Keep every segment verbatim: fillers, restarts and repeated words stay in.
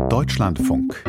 Deutschlandfunk.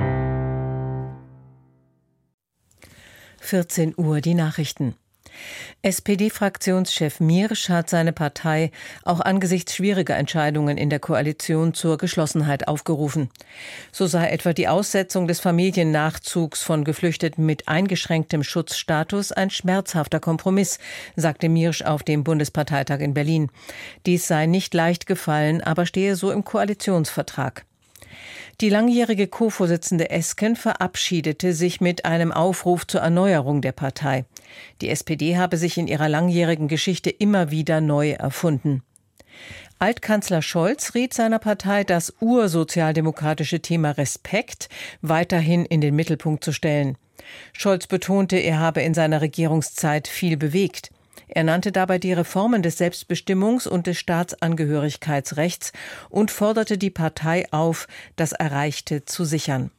vierzehn Uhr die Nachrichten. S P D-Fraktionschef Miersch hat seine Partei auch angesichts schwieriger Entscheidungen in der Koalition zur Geschlossenheit aufgerufen. So sei etwa die Aussetzung des Familiennachzugs von Geflüchteten mit eingeschränktem Schutzstatus ein schmerzhafter Kompromiss, sagte Miersch auf dem Bundesparteitag in Berlin. Dies sei nicht leicht gefallen, aber stehe so im Koalitionsvertrag. Die langjährige Co-Vorsitzende Esken verabschiedete sich mit einem Aufruf zur Erneuerung der Partei. Die S P D habe sich in ihrer langjährigen Geschichte immer wieder neu erfunden. Altkanzler Scholz riet seiner Partei, das ursozialdemokratische Thema Respekt weiterhin in den Mittelpunkt zu stellen. Scholz betonte, er habe in seiner Regierungszeit viel bewegt. Er nannte dabei die Reformen des Selbstbestimmungs- und des Staatsangehörigkeitsrechts und forderte die Partei auf, das Erreichte zu sichern.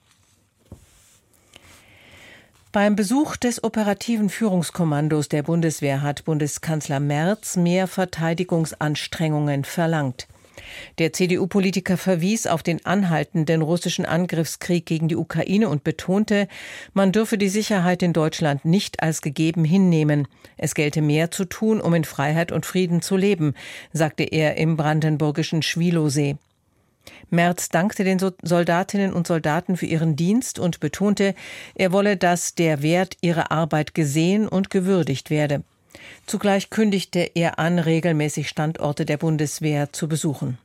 Beim Besuch des operativen Führungskommandos der Bundeswehr hat Bundeskanzler Merz mehr Verteidigungsanstrengungen verlangt. Der C D U-Politiker verwies auf den anhaltenden russischen Angriffskrieg gegen die Ukraine und betonte, man dürfe die Sicherheit in Deutschland nicht als gegeben hinnehmen. Es gelte mehr zu tun, um in Freiheit und Frieden zu leben, sagte er im brandenburgischen Schwielowsee. Merz dankte den Soldatinnen und Soldaten für ihren Dienst und betonte, er wolle, dass der Wert ihrer Arbeit gesehen und gewürdigt werde. Zugleich kündigte er an, regelmäßig Standorte der Bundeswehr zu besuchen.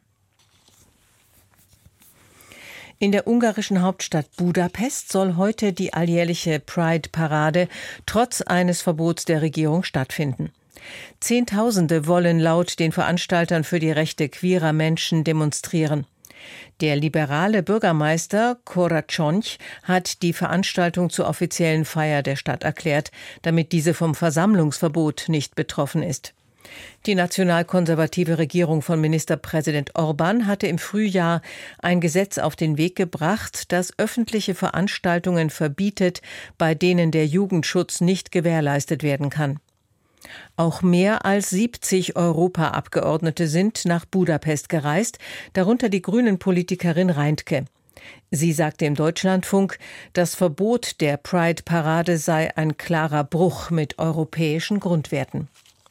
In der ungarischen Hauptstadt Budapest soll heute die alljährliche Pride-Parade trotz eines Verbots der Regierung stattfinden. Zehntausende wollen laut den Veranstaltern für die Rechte queerer Menschen demonstrieren. Der liberale Bürgermeister Koračonj hat die Veranstaltung zur offiziellen Feier der Stadt erklärt, damit diese vom Versammlungsverbot nicht betroffen ist. Die nationalkonservative Regierung von Ministerpräsident Orbán hatte im Frühjahr ein Gesetz auf den Weg gebracht, das öffentliche Veranstaltungen verbietet, bei denen der Jugendschutz nicht gewährleistet werden kann. Auch mehr als siebzig Europaabgeordnete sind nach Budapest gereist, darunter die Grünen-Politikerin Reintke. Sie sagte im Deutschlandfunk, das Verbot der Pride-Parade sei ein klarer Bruch mit europäischen Grundwerten.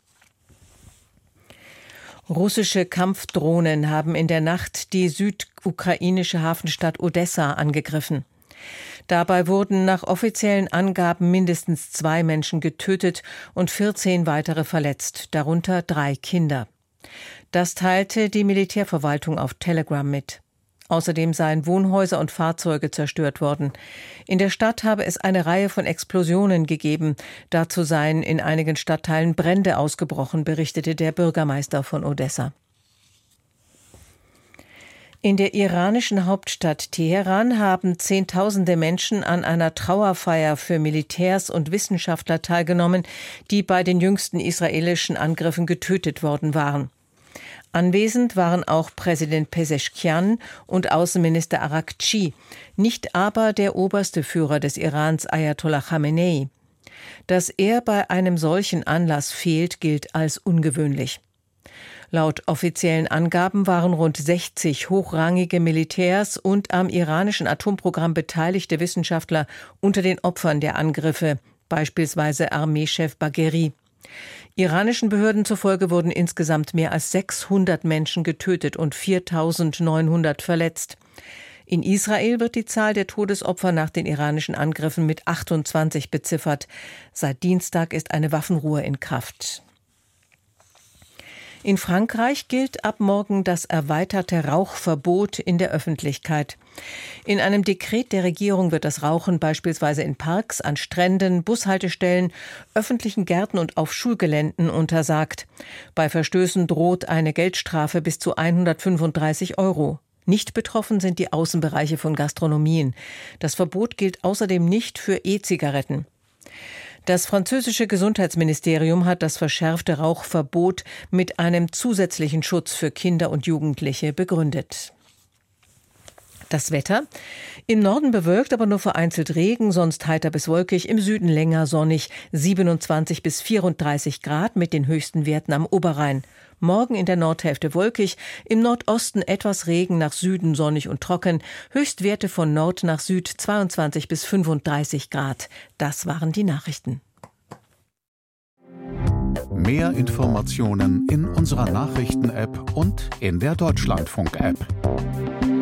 Russische Kampfdrohnen haben in der Nacht die südukrainische Hafenstadt Odessa angegriffen. Dabei wurden nach offiziellen Angaben mindestens zwei Menschen getötet und vierzehn weitere verletzt, darunter drei Kinder. Das teilte die Militärverwaltung auf Telegram mit. Außerdem seien Wohnhäuser und Fahrzeuge zerstört worden. In der Stadt habe es eine Reihe von Explosionen gegeben. Dazu seien in einigen Stadtteilen Brände ausgebrochen, berichtete der Bürgermeister von Odessa. In der iranischen Hauptstadt Teheran haben Zehntausende Menschen an einer Trauerfeier für Militärs und Wissenschaftler teilgenommen, die bei den jüngsten israelischen Angriffen getötet worden waren. Anwesend waren auch Präsident Pezeschkian und Außenminister Araghchi, nicht aber der oberste Führer des Irans Ayatollah Khamenei. Dass er bei einem solchen Anlass fehlt, gilt als ungewöhnlich. Laut offiziellen Angaben waren rund sechzig hochrangige Militärs und am iranischen Atomprogramm beteiligte Wissenschaftler unter den Opfern der Angriffe, beispielsweise Armeechef Bagheri. Iranischen Behörden zufolge wurden insgesamt mehr als sechshundert Menschen getötet und viertausendneunhundert verletzt. In Israel wird die Zahl der Todesopfer nach den iranischen Angriffen mit achtundzwanzig beziffert. Seit Dienstag ist eine Waffenruhe in Kraft. In Frankreich gilt ab morgen das erweiterte Rauchverbot in der Öffentlichkeit. In einem Dekret der Regierung wird das Rauchen beispielsweise in Parks, an Stränden, Bushaltestellen, öffentlichen Gärten und auf Schulgeländen untersagt. Bei Verstößen droht eine Geldstrafe bis zu hundertfünfunddreißig Euro. Nicht betroffen sind die Außenbereiche von Gastronomien. Das Verbot gilt außerdem nicht für E-Zigaretten. Das französische Gesundheitsministerium hat das verschärfte Rauchverbot mit einem zusätzlichen Schutz für Kinder und Jugendliche begründet. Das Wetter: Im Norden bewölkt, aber nur vereinzelt Regen, sonst heiter bis wolkig, im Süden länger sonnig, siebenundzwanzig bis vierunddreißig Grad mit den höchsten Werten am Oberrhein. Morgen in der Nordhälfte wolkig, im Nordosten etwas Regen, nach Süden sonnig und trocken, Höchstwerte von Nord nach Süd zweiundzwanzig bis fünfunddreißig Grad. Das waren die Nachrichten. Mehr Informationen in unserer Nachrichten-App und in der Deutschlandfunk-App.